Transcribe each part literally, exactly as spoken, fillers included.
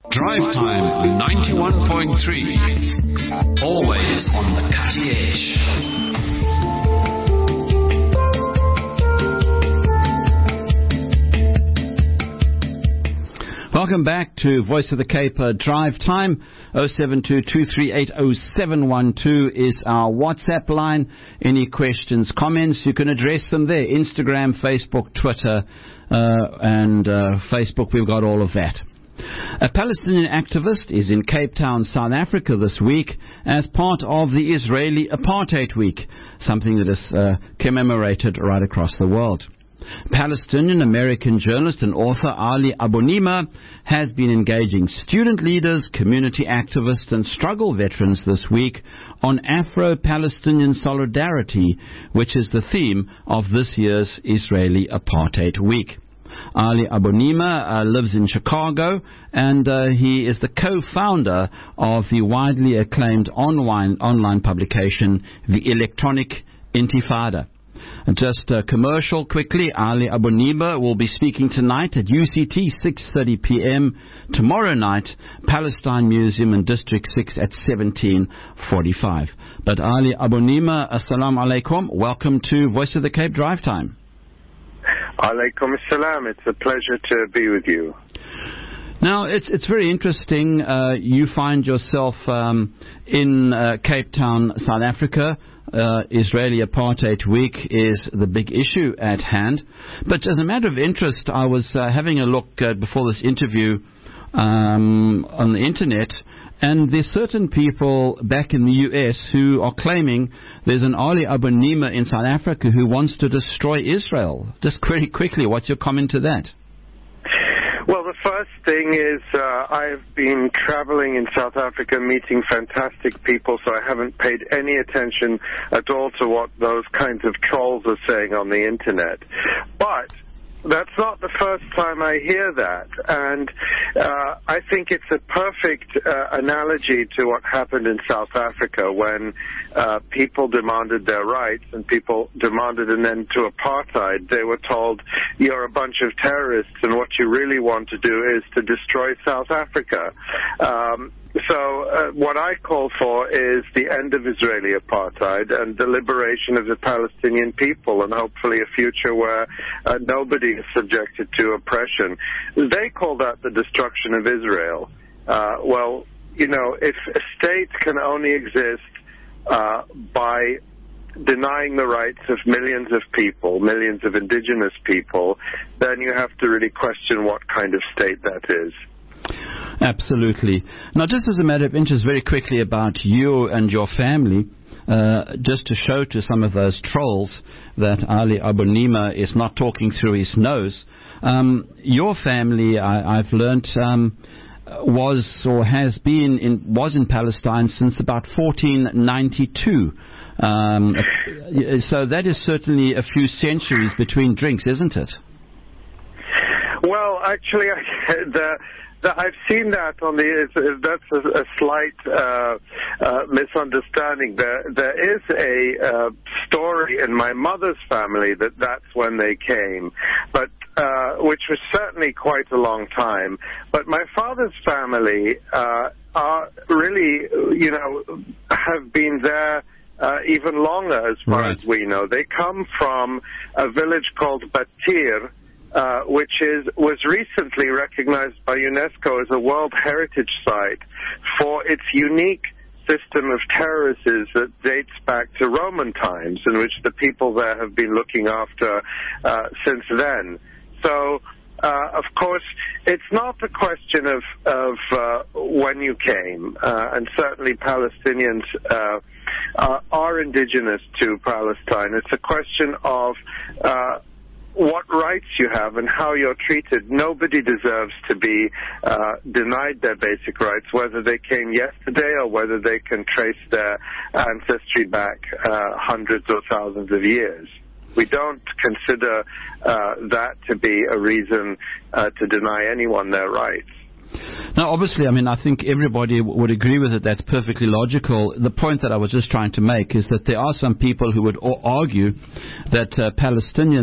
Drive Time ninety-one point three. Always on the cutting edge. Welcome back to Voice of the Cape uh, Drive Time. oh seven two, two three eight, oh seven one two is our WhatsApp line. Any questions, comments, you can address them there. Instagram, Facebook, Twitter, uh, and uh, Facebook, we've got all of that. A Palestinian activist is in Cape Town, South Africa this week as part of the Israeli Apartheid Week, something that is uh, commemorated right across the world. Palestinian-American journalist and author Ali Abunimah has been engaging student leaders, community activists and struggle veterans this week on Afro-Palestinian solidarity, which is the theme of this year's Israeli Apartheid Week. Ali Abunimah uh, lives in Chicago, and uh, he is the co-founder of the widely acclaimed online, online publication, The Electronic Intifada. And just a commercial quickly, Ali Abunimah will be speaking tonight at U C T, six thirty p.m. Tomorrow night, Palestine Museum in District six at seventeen forty-five. But Ali Abunimah, assalamu alaikum. Welcome to Voice of the Cape Drive Time. Alaikum assalam. It's a pleasure to be with you. Now, it's it's very interesting. Uh, you find yourself um, in uh, Cape Town, South Africa. Uh, Israeli Apartheid Week is the big issue at hand. But as a matter of interest, I was uh, having a look uh, before this interview um, on the internet, and there's certain people back in the U S who are claiming there's an Ali Abunimah in South Africa who wants to destroy Israel. Just very quickly, what's your comment to that? Well, the first thing is uh, I've been traveling in South Africa meeting fantastic people, so I haven't paid any attention at all to what those kinds of trolls are saying on the Internet. But that's not the first time I hear that, and uh, I think it's a perfect uh, analogy to what happened in South Africa when uh, people demanded their rights and people demanded an end to apartheid. They were told, you're a bunch of terrorists and what you really want to do is to destroy South Africa. Um, So uh, what I call for is the end of Israeli apartheid and the liberation of the Palestinian people, and hopefully a future where uh, nobody is subjected to oppression. They call that the destruction of Israel. Uh, well, you know, if a state can only exist uh, by denying the rights of millions of people, millions of indigenous people, then you have to really question what kind of state that is. Absolutely. Now, just as a matter of interest, very quickly about you and your family, uh, just to show to some of those trolls that Ali Abunimah is not talking through his nose. Um, your family, I, I've learnt, um, was or has been in was in Palestine since about fourteen ninety-two. Um, so that is certainly a few centuries between drinks, isn't it? Well, actually, I, the. I've seen that on the. That's a, a slight uh, uh, misunderstanding. There, there is a uh, story in my mother's family that that's when they came, but uh, which was certainly quite a long time. But my father's family uh, are really, you know, have been there uh, even longer, as far right. as we know. They come from a village called Batir, Uh, which is was recently recognized by UNESCO as a World Heritage Site for its unique system of terraces that dates back to Roman times, in which the people there have been looking after uh, since then. So, uh, of course, it's not a question of, of uh, when you came, uh, and certainly Palestinians uh, are, are indigenous to Palestine. It's a question of uh, what rights you have and how you're treated. Nobody deserves to be uh, denied their basic rights, whether they came yesterday or whether they can trace their ancestry back uh, hundreds or thousands of years. We don't consider uh, that to be a reason uh, to deny anyone their rights. Now, obviously, I mean, I think everybody w- would agree with it. That's perfectly logical. The point that I was just trying to make is that there are some people who would o- argue that uh, Palestinians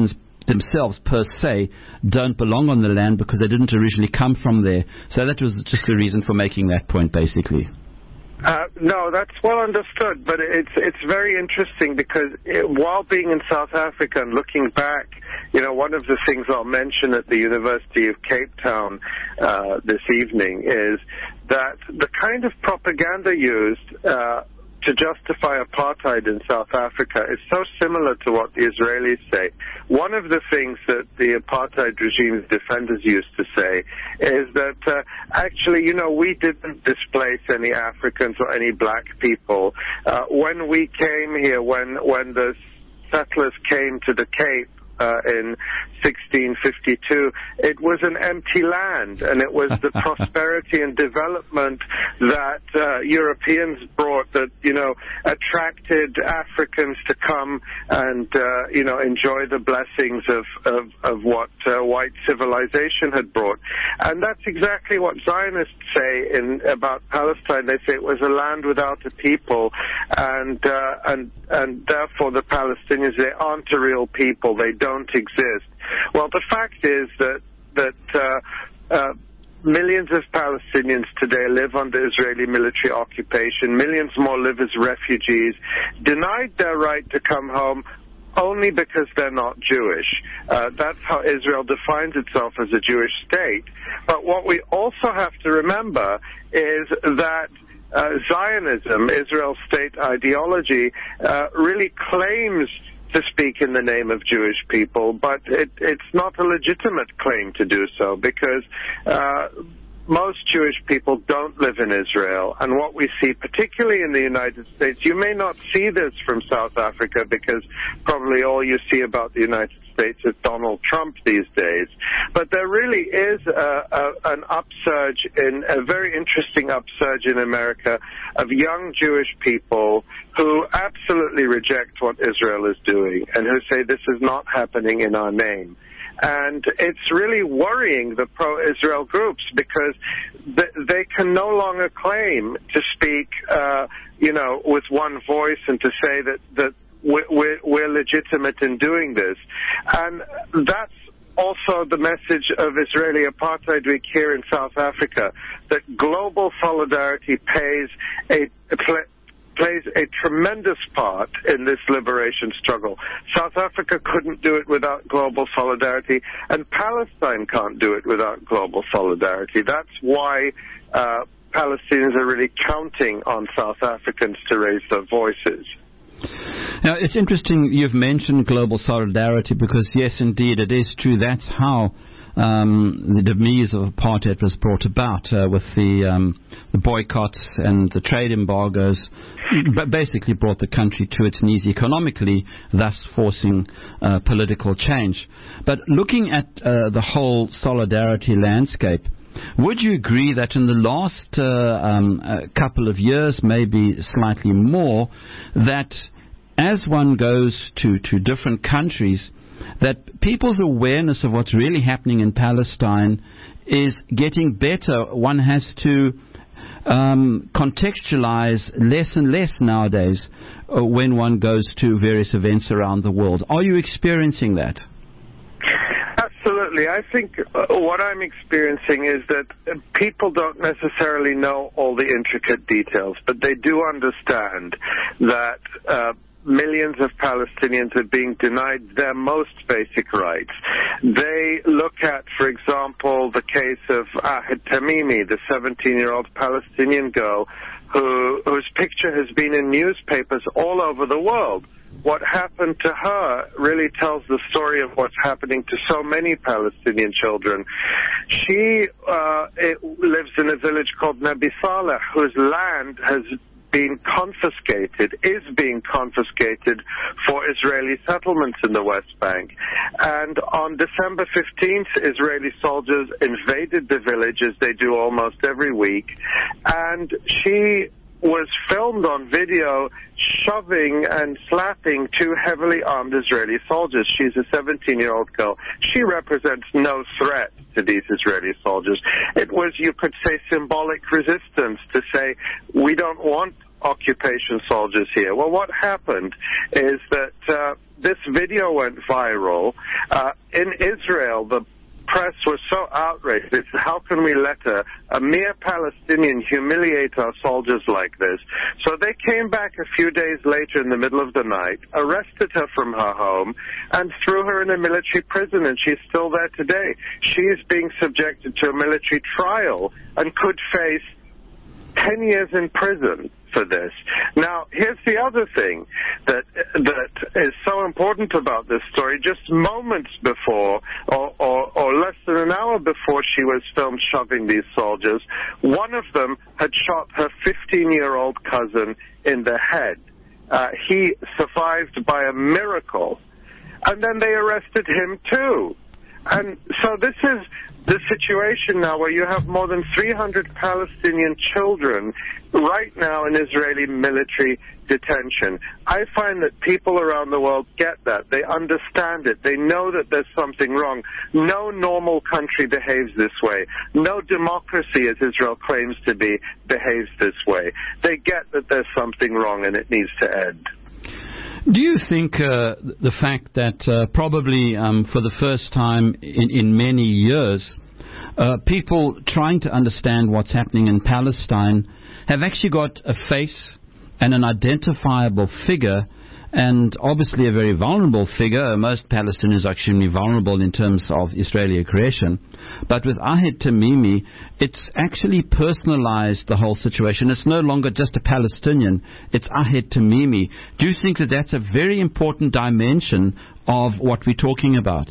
themselves per se don't belong on the land because they didn't originally come from there. So that was just the reason for making that point, basically. Uh, no, that's well understood, but it's it's very interesting because it, while being in South Africa and looking back, you know, one of the things I'll mention at the University of Cape Town uh, this evening is that the kind of propaganda used uh, to justify apartheid in South Africa is so similar to what the Israelis say. One of the things that the apartheid regime's defenders used to say is that uh, actually, you know, we didn't displace any Africans or any black people. Uh, when we came here, when, when the settlers came to the Cape, Uh, in sixteen fifty-two, it was an empty land, and it was the prosperity and development that uh, Europeans brought that, you know, attracted Africans to come and, uh, you know, enjoy the blessings of, of, of what uh, white civilization had brought. And that's exactly what Zionists say in about Palestine. They say it was a land without a people, and, uh, and, and therefore the Palestinians, they aren't a real people. They don't exist. Well, the fact is that that uh, uh, millions of Palestinians today live under Israeli military occupation. Millions more live as refugees, denied their right to come home only because they're not Jewish. Uh, that's how Israel defines itself as a Jewish state. But what we also have to remember is that uh, Zionism, Israel's state ideology, uh, really claims to speak in the name of Jewish people, but it, it's not a legitimate claim to do so because uh, most Jewish people don't live in Israel. And what we see, particularly in the United States, you may not see this from South Africa because probably all you see about the United States is Donald Trump these days. But there really is a, a, an upsurge, in a very interesting upsurge in America of young Jewish people who absolutely reject what Israel is doing and who say this is not happening in our name. And it's really worrying the pro-Israel groups because th- they can no longer claim to speak, uh, you know, with one voice and to say that, that we're, we're legitimate in doing this. And that's also the message of Israeli Apartheid Week here in South Africa, that global solidarity pays a, a pl- plays a tremendous part in this liberation struggle. South Africa couldn't do it without global solidarity, and Palestine can't do it without global solidarity. That's why uh, Palestinians are really counting on South Africans to raise their voices. Now, it's interesting you've mentioned global solidarity because, yes, indeed, it is true. That's how um, the demise of apartheid was brought about uh, with the, um, the boycotts and the trade embargoes, but basically brought the country to its knees economically, thus forcing uh, political change. But looking at uh, the whole solidarity landscape, would you agree that in the last uh, um, uh, couple of years, maybe slightly more, that as one goes to, to different countries, that people's awareness of what's really happening in Palestine is getting better? One has to um, contextualize less and less nowadays uh, when one goes to various events around the world. Are you experiencing that? Absolutely. I think uh, what I'm experiencing is that uh, people don't necessarily know all the intricate details, but they do understand that uh, millions of Palestinians are being denied their most basic rights. They look at, for example, the case of Ahed Tamimi, the seventeen-year-old Palestinian girl who, whose picture has been in newspapers all over the world. What happened to her really tells the story of what's happening to so many Palestinian children. She uh, it lives in a village called Nabi Saleh, whose land has been confiscated, is being confiscated for Israeli settlements in the West Bank. And on December fifteenth, Israeli soldiers invaded the village, as they do almost every week, and she was filmed on video shoving and slapping two heavily armed Israeli soldiers. She's a seventeen-year-old girl. She represents no threat to these Israeli soldiers. It was, you could say, symbolic resistance to say, we don't want occupation soldiers here. Well, what happened is that uh, this video went viral. Uh, in Israel, the press was so outraged. It's, how can we let a, a mere Palestinian humiliate our soldiers like this? So they came back a few days later in the middle of the night, arrested her from her home, and threw her in a military prison, and she's still there today. She is being subjected to a military trial and could face ten years in prison for this. Now, here's the other thing that that is so important about this story. Just moments before, or, or, or less than an hour before she was filmed shoving these soldiers, one of them had shot her fifteen-year-old cousin in the head. Uh, he survived by a miracle. And then they arrested him, too. And so this is the situation now where you have more than three hundred Palestinian children right now in Israeli military detention. I find that people around the world get that. They understand it. They know that there's something wrong. No normal country behaves this way. No democracy, as Israel claims to be, behaves this way. They get that there's something wrong and it needs to end. Do you think uh, the fact that uh, probably um, for the first time in, in many years, uh, people trying to understand what's happening in Palestine have actually got a face and an identifiable figure, and obviously a very vulnerable figure? Most Palestinians are extremely vulnerable in terms of Israeli aggression. But with Ahed Tamimi, it's actually personalized the whole situation. It's no longer just a Palestinian. It's Ahed Tamimi. Do you think that that's a very important dimension of what we're talking about?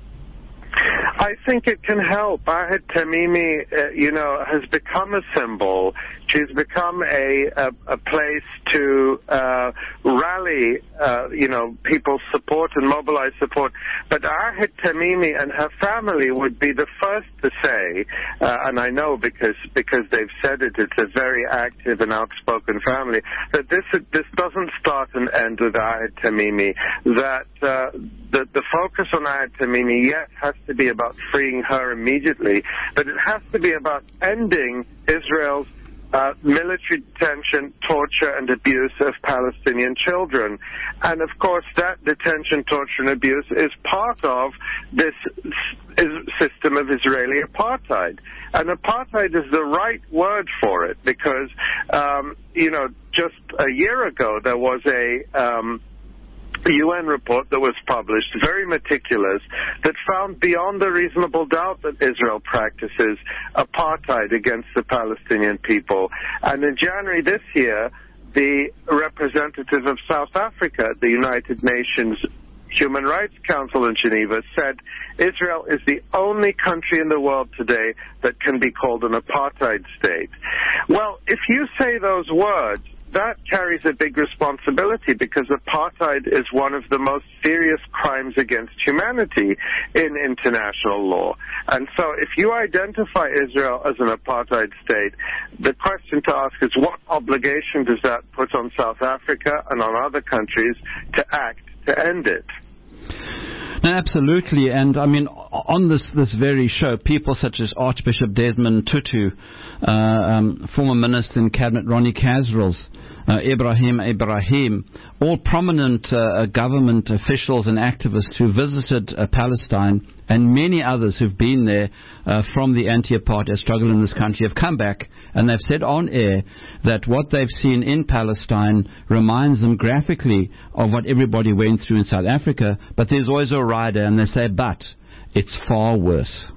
I think it can help. Ahed Tamimi, uh, you know, has become a symbol. She's become a a, a place to uh, rally, uh, you know, people's support and mobilize support. But Ahed Tamimi and her family would be the first to say, uh, and I know because because they've said it, it's a very active and outspoken family, that this this doesn't start and end with Ahed Tamimi. That uh, the the focus on Ahed Tamimi, yes, has to be about freeing her immediately, but it has to be about ending Israel's uh, military detention, torture, and abuse of Palestinian children. And, of course, that detention, torture, and abuse is part of this is system of Israeli apartheid. And apartheid is the right word for it because, um, you know, just a year ago there was a... Um, A U N report that was published, very meticulous, that found beyond a reasonable doubt that Israel practices apartheid against the Palestinian people. And in January this year, the representative of South Africa at the United Nations Human Rights Council in Geneva said Israel is the only country in the world today that can be called an apartheid state. Well, if you say those words, that carries a big responsibility because apartheid is one of the most serious crimes against humanity in international law. And so if you identify Israel as an apartheid state, the question to ask is what obligation does that put on South Africa and on other countries to act to end it? No, absolutely. And, I mean, on this, this very show, people such as Archbishop Desmond Tutu, uh, um, former Minister in Cabinet Ronnie Kasrils, uh, Ibrahim Ibrahim, all prominent uh, government officials and activists who visited uh, Palestine, and many others who've been there uh, from the anti-apartheid struggle in this country have come back and they've said on air that what they've seen in Palestine reminds them graphically of what everybody went through in South Africa, but there's always a rider, and they say, but it's far worse.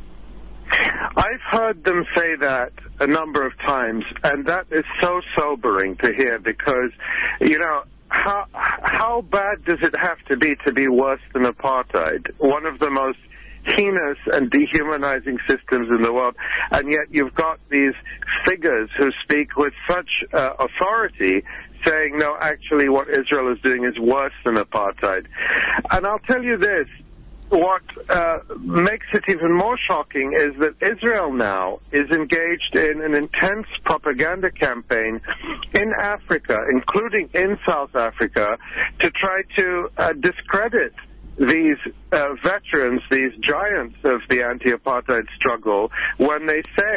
I've heard them say that a number of times, and that is so sobering to hear because, you know, How how bad does it have to be to be worse than apartheid? One of the most heinous and dehumanizing systems in the world, and yet you've got these figures who speak with such uh, authority saying, no, actually what Israel is doing is worse than apartheid. And I'll tell you this, what uh, makes it even more shocking is that Israel now is engaged in an intense propaganda campaign in Africa, including in South Africa, to try to uh, discredit these uh, veterans, these giants of the anti-apartheid struggle, when they say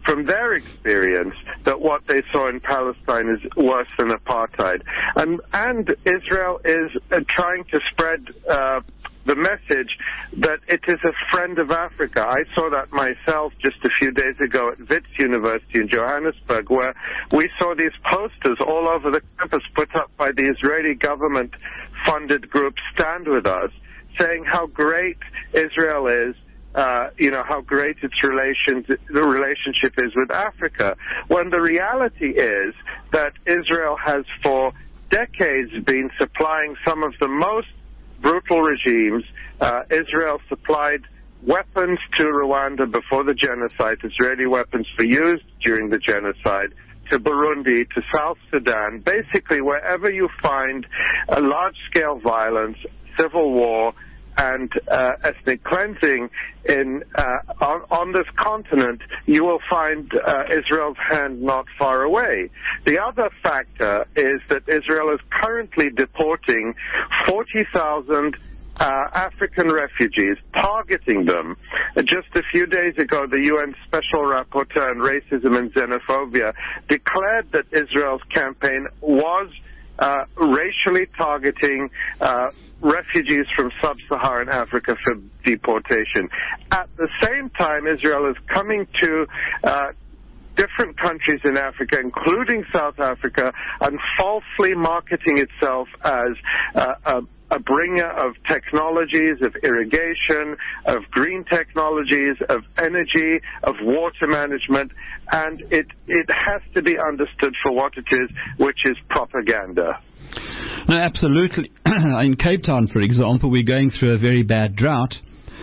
from their experience that what they saw in Palestine is worse than apartheid. And, and Israel is uh, trying to spread uh, the message that it is a friend of Africa. I saw that myself just a few days ago at Wits University in Johannesburg, where we saw these posters all over the campus put up by the Israeli government-funded group Stand With Us, saying how great Israel is, Uh, you know, how great its relations, the relationship is with Africa, when the reality is that Israel has for decades been supplying some of the most brutal regimes. Uh, Israel supplied weapons to Rwanda before the genocide, Israeli weapons were used during the genocide, to Burundi, to South Sudan. Basically, wherever you find a large-scale violence, civil war, and uh, ethnic cleansing in uh, on, on this continent, you will find uh, Israel's hand not far away. The other factor is that Israel is currently deporting forty thousand uh, African refugees, targeting them. Just a few days ago, the U N Special Rapporteur on Racism and Xenophobia declared that Israel's campaign was uh, racially targeting uh, refugees from sub-Saharan Africa for deportation. At the same time, Israel is coming to uh, different countries in Africa, including South Africa, and falsely marketing itself as uh, a a bringer of technologies, of irrigation, of green technologies, of energy, of water management, and it, it has to be understood for what it is, which is propaganda. No, absolutely. In Cape Town, for example, we're going through a very bad drought.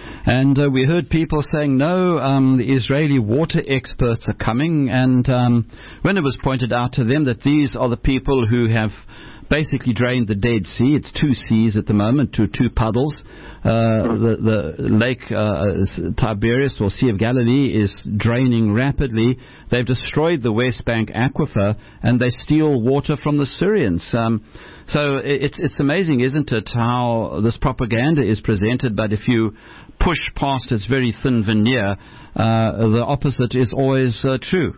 And uh, we heard people saying, no, um, the Israeli water experts are coming. And um, when it was pointed out to them that these are the people who have basically drained the Dead Sea, it's two seas at the moment, two, two puddles. Uh, the, the lake uh, Tiberias, or Sea of Galilee, is draining rapidly. They've destroyed the West Bank aquifer, and they steal water from the Syrians. Um, so it's it's amazing, isn't it, how this propaganda is presented, but if you push past its very thin veneer, uh, the opposite is always uh, true.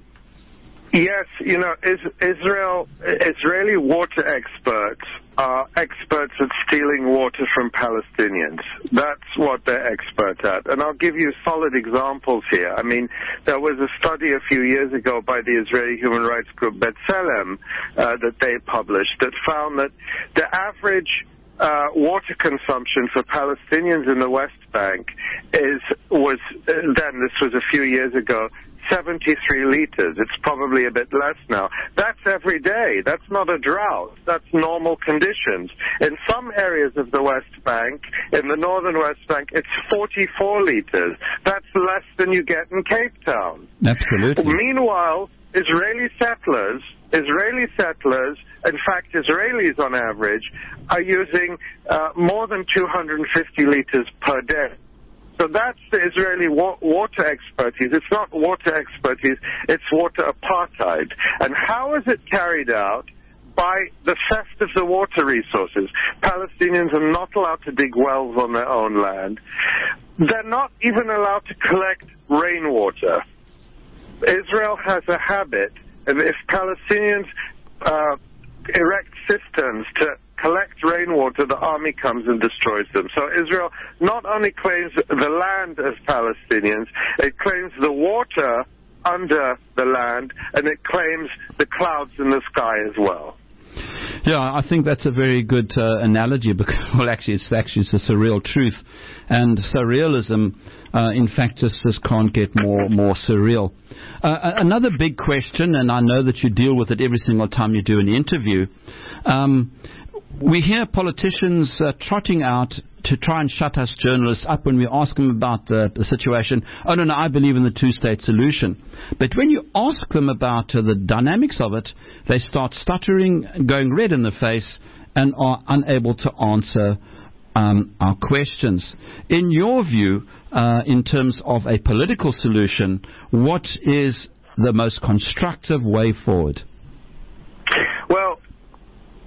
Yes, you know, Israel, Israeli water experts are experts at stealing water from Palestinians. That's what they're expert at. And I'll give you solid examples here. I mean, there was a study a few years ago by the Israeli human rights group B'Tselem uh, that they published that found that the average Uh, water consumption for Palestinians in the West Bank is was uh, then, this was a few years ago, seventy-three liters. It's probably a bit less now. That's every day. That's not a drought. That's normal conditions. In some areas of the West Bank, in the northern West Bank, it's forty-four liters. That's less than you get in Cape Town. Absolutely. Meanwhile, Israeli settlers, Israeli settlers, in fact, Israelis on average, are using uh, more than two hundred fifty liters per day. So that's the Israeli wa- water expertise. It's not water expertise, it's water apartheid. And how is it carried out? By the theft of the water resources. Palestinians are not allowed to dig wells on their own land. They're not even allowed to collect rainwater. Israel has a habit, and if Palestinians uh, erect cisterns to collect rainwater, the army comes and destroys them. So Israel not only claims the land as Palestinians, it claims the water under the land, and it claims the clouds in the sky as well. Yeah, I think that's a very good uh, analogy, because, well, actually, it's actually it's a surreal truth. And surrealism, uh, in fact, just, just can't get more, more surreal. Uh, another big question, and I know that you deal with it every single time you do an interview, um, we hear politicians uh, trotting out to try and shut us journalists up when we ask them about the, the situation. Oh, no, no, I believe in the two-state solution. But when you ask them about uh, the dynamics of it, they start stuttering, going red in the face, and are unable to answer um, our questions. In your view, uh, in terms of a political solution, what is the most constructive way forward? Well,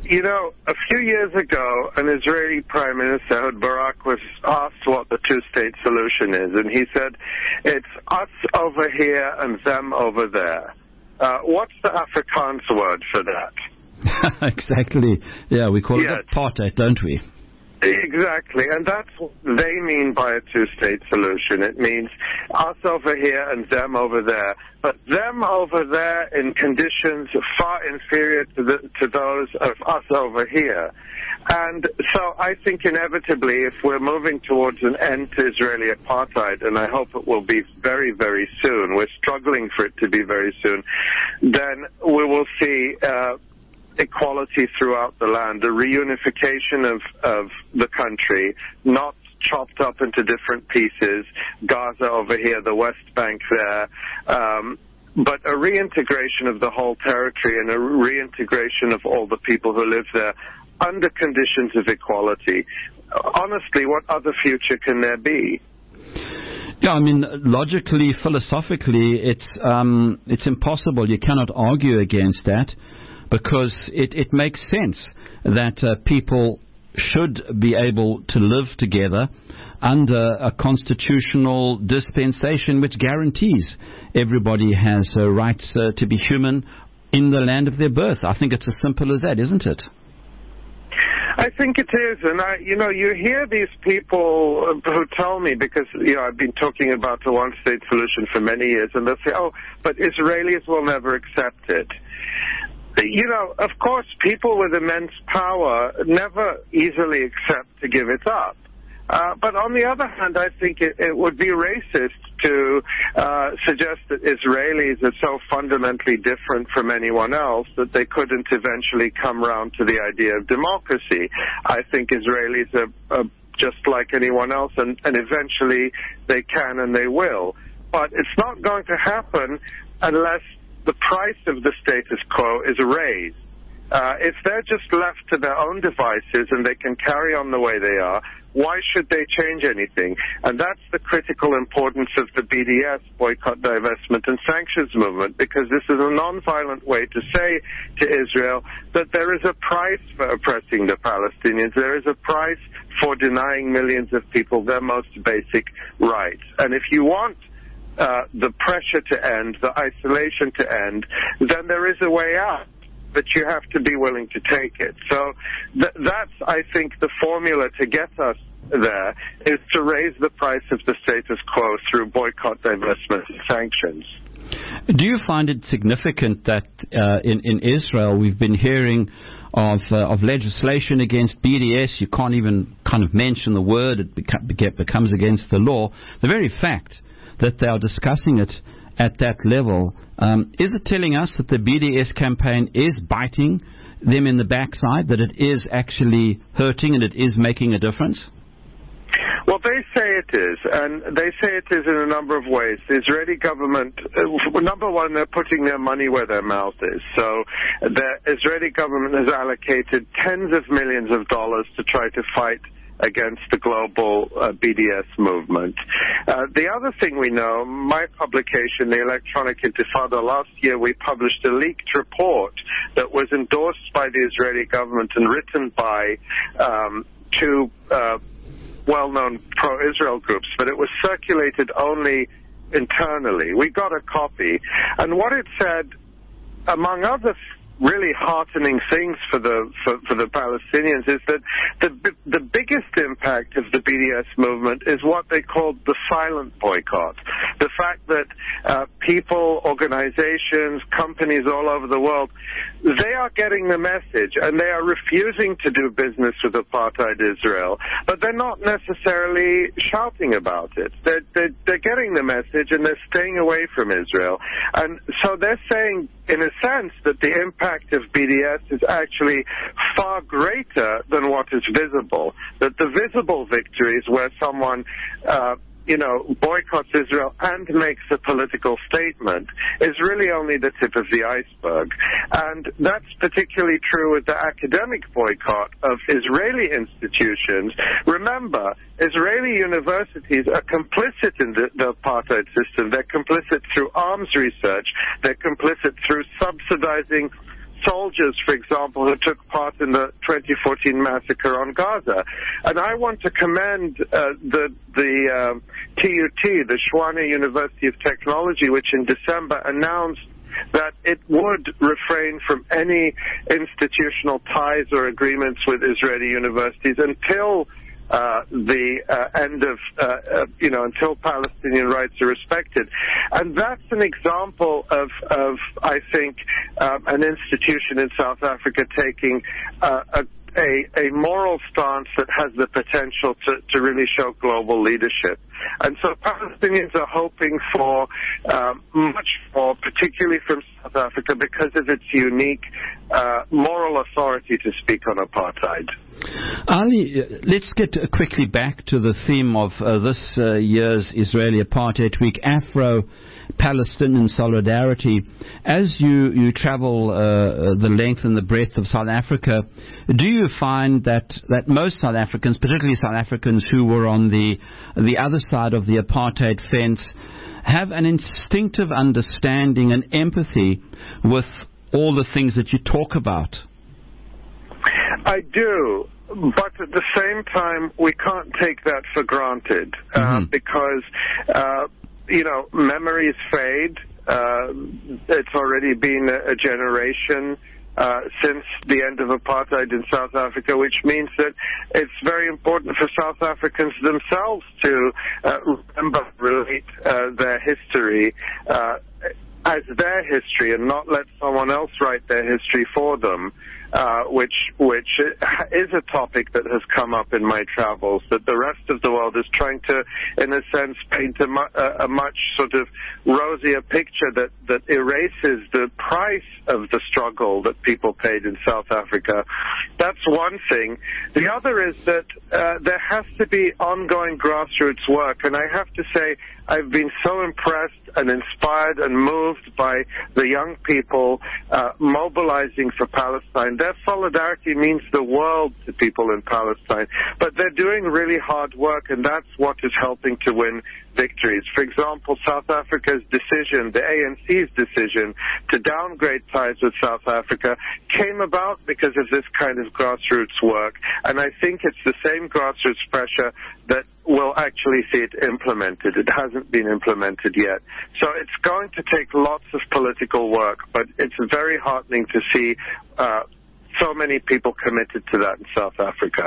You know, a few years ago, an Israeli Prime Minister, Ehud Barak, was asked what the two-state solution is, and he said, it's us over here and them over there. Uh, what's the Afrikaans word for that? Exactly. Yeah, we call yes. it apartheid, don't we? Exactly, and that's what they mean by a two-state solution. It means us over here and them over there, but them over there in conditions far inferior to, the, to those of us over here. And so I think inevitably, if we're moving towards an end to Israeli apartheid, and I hope it will be very, very soon, we're struggling for it to be very soon, then we will see uh, equality throughout the land, a reunification of, of the country, not chopped up into different pieces, Gaza over here, the West Bank there, um, but a reintegration of the whole territory and a reintegration of all the people who live there under conditions of equality. Honestly, what other future can there be? Yeah, I mean, logically, philosophically, it's um, it's impossible. You cannot argue against that, because it, it makes sense that uh, people should be able to live together under a constitutional dispensation which guarantees everybody has uh, rights uh, to be human in the land of their birth. I think it's as simple as that, isn't it? I think it is, and I, you know, you hear these people who tell me, because, you know, I've been talking about the one-state solution for many years, and they'll say, oh, but Israelis will never accept it. You know, of course, people with immense power never easily accept to give it up. Uh, but on the other hand, I think it, it would be racist to uh, suggest that Israelis are so fundamentally different from anyone else that they couldn't eventually come around to the idea of democracy. I think Israelis are, are just like anyone else, and, and eventually they can and they will. But it's not going to happen unless the price of the status quo is raised. Uh, if they're just left to their own devices and they can carry on the way they are, why should they change anything? And that's the critical importance of the B D S, boycott, divestment, and sanctions movement, because this is a non-violent way to say to Israel that there is a price for oppressing the Palestinians. There is a price for denying millions of people their most basic rights. And if you want uh, the pressure to end, the isolation to end, then there is a way out. But you have to be willing to take it. So th- that's, I think, the formula to get us there, is to raise the price of the status quo through boycott, divestment, and sanctions. Do you find it significant that uh, in, in Israel we've been hearing of, uh, of legislation against B D S? You can't even kind of mention the word. It beca- becomes against the law. The very fact that they are discussing it at that level, um, is it telling us that the B D S campaign is biting them in the backside, that it is actually hurting and it is making a difference? Well, they say it is, and they say it is in a number of ways. The Israeli government, uh, number one, they're putting their money where their mouth is. So the Israeli government has allocated tens of millions of dollars to try to fight against the global uh, B D S movement. Uh, the other thing we know, my publication, The Electronic Intifada, last year we published a leaked report that was endorsed by the Israeli government and written by um, two uh, well-known pro-Israel groups, but it was circulated only internally. We got a copy, and what it said, among other really heartening things for the for, for the Palestinians, is that the the biggest impact of the B D S movement is what they called the silent boycott. The fact that uh, people, organizations, companies all over the world, they are getting the message and they are refusing to do business with apartheid Israel, but they're not necessarily shouting about it. They're, they're, they're getting the message and they're staying away from Israel. And so they're saying, in a sense, that the impact of B D S is actually far greater than what is visible. That the visible victories where someone uh, you know, boycotts Israel and makes a political statement is really only the tip of the iceberg. And that's particularly true with the academic boycott of Israeli institutions. Remember, Israeli universities are complicit in the, the apartheid system. They're complicit through arms research. They're complicit through subsidizing soldiers, for example, who took part in the twenty fourteen massacre on Gaza. And I want to commend uh, the the uh, T U T, the Shwana University of Technology, which in December announced that it would refrain from any institutional ties or agreements with Israeli universities until Uh, the uh, end of, uh, uh, you know, until Palestinian rights are respected. And that's an example of, of I think, um, an institution in South Africa taking uh, a A, a moral stance that has the potential to, to really show global leadership. And so Palestinians are hoping for um, much more, particularly from South Africa, because of its unique uh, moral authority to speak on apartheid. Ali, let's get quickly back to the theme of uh, this uh, year's Israeli Apartheid Week, Afro-Palestinian Solidarity. As you, you travel uh, the length and the breadth of South Africa, do you find that, that most South Africans, particularly South Africans who were on the, the other side of the apartheid fence, have an instinctive understanding and empathy with all the things that you talk about? I do, but at the same time, we can't take that for granted uh, mm-hmm. because, uh, you know, memories fade. Uh, it's already been a, a generation uh, since the end of apartheid in South Africa, which means that it's very important for South Africans themselves to uh, remember, relate uh, their history uh, as their history and not let someone else write their history for them. Uh, which which is a topic that has come up in my travels, that the rest of the world is trying to, in a sense, paint a, mu- a much sort of rosier picture that, that erases the price of the struggle that people paid in South Africa. That's one thing. The other is that uh, there has to be ongoing grassroots work, and I have to say I've been so impressed and inspired and moved by the young people uh, mobilizing for Palestine. Their solidarity means the world to people in Palestine, but they're doing really hard work, and that's what is helping to win victories. For example, South Africa's decision, the A N C's decision to downgrade ties with South Africa came about because of this kind of grassroots work, and I think it's the same grassroots pressure that will actually see it implemented. It hasn't been implemented yet. So it's going to take lots of political work, but it's very heartening to see uh, so many people committed to that in South Africa.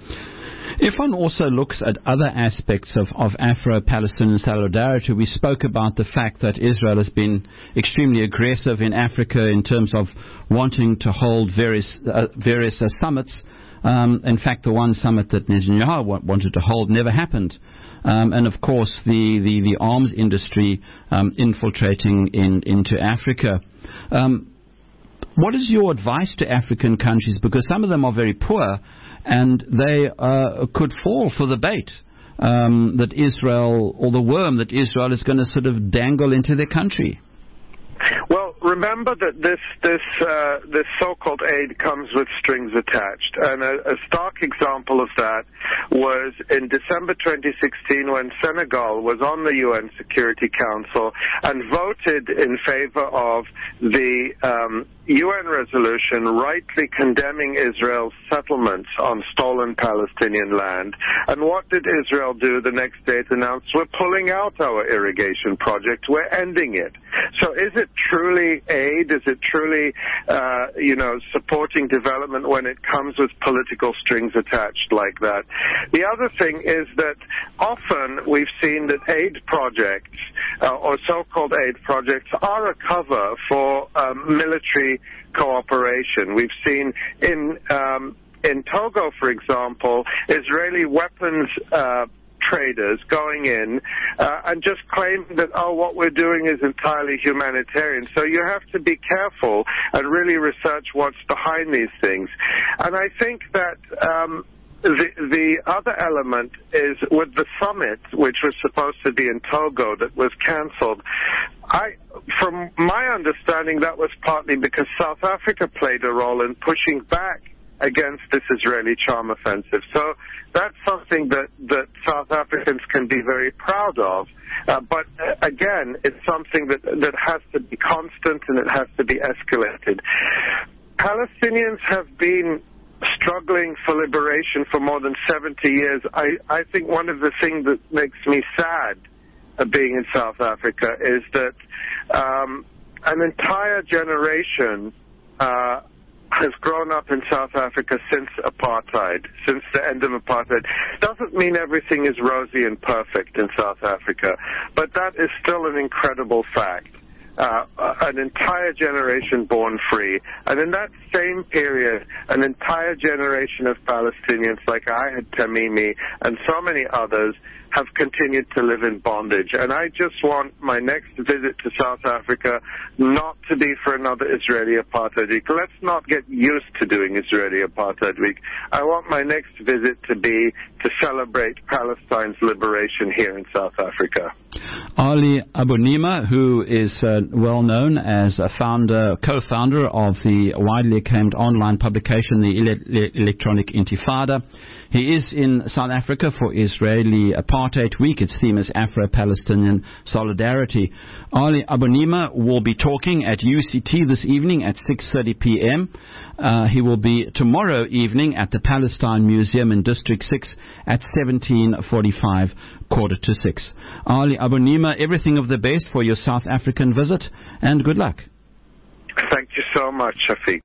If one also looks at other aspects of, of Afro-Palestinian solidarity, we spoke about the fact that Israel has been extremely aggressive in Africa in terms of wanting to hold various, uh, various uh, summits. Um, in fact, the one summit that Netanyahu wanted to hold never happened. Um, and, of course, the, the, the arms industry um, infiltrating in, into Africa. Um, what is your advice to African countries? Because some of them are very poor, and they uh, could fall for the bait um, that Israel, or the worm that Israel is going to sort of dangle into their country. Well, remember that this this uh, this so-called aid comes with strings attached, and a, a stark example of that was in December twenty sixteen when Senegal was on the U N Security Council and voted in favor of the um, U N resolution rightly condemning Israel's settlements on stolen Palestinian land. And what did Israel do the next day? It announced, we're pulling out our irrigation project, we're ending it. So is it truly aid? Is it truly, uh, you know, supporting development when it comes with political strings attached like that? The other thing is that often we've seen that aid projects, uh, or so-called aid projects, are a cover for um, military cooperation. We've seen in um, in Togo, for example, Israeli weapons uh, traders going in uh, and just claiming that, oh, what we're doing is entirely humanitarian. So you have to be careful and really research what's behind these things. And I think that um, the, the other element is with the summit, which was supposed to be in Togo, that was cancelled. I, from my understanding, that was partly because South Africa played a role in pushing back against this Israeli charm offensive. So that's something that, that South Africans can be very proud of. Uh, but uh, again, it's something that, that has to be constant and it has to be escalated. Palestinians have been struggling for liberation for more than seventy years. I, I think one of the things that makes me sad uh, being in South Africa is that um, an entire generation uh, has grown up in South Africa since apartheid, since the end of apartheid. Doesn't mean everything is rosy and perfect in South Africa, but that is still an incredible fact. Uh, an entire generation born free. And in that same period, an entire generation of Palestinians like Ahad Tamimi and so many others have continued to live in bondage. And I just want my next visit to South Africa not to be for another Israeli Apartheid Week. Let's not get used to doing Israeli Apartheid Week. I want my next visit to be to celebrate Palestine's liberation here in South Africa. Ali Abunimah, who is uh, well known as a founder, co-founder of the widely acclaimed online publication, the Ele- Electronic Intifada. He is in South Africa for Israeli Apartheid Week. Its theme is Afro-Palestinian Solidarity. Ali Abunimah will be talking at U C T this evening at six thirty p.m. Uh, he will be tomorrow evening at the Palestine Museum in District six at seventeen forty-five, quarter to six. Ali Abunimah, everything of the best for your South African visit, and good luck. Thank you so much, Shafiq.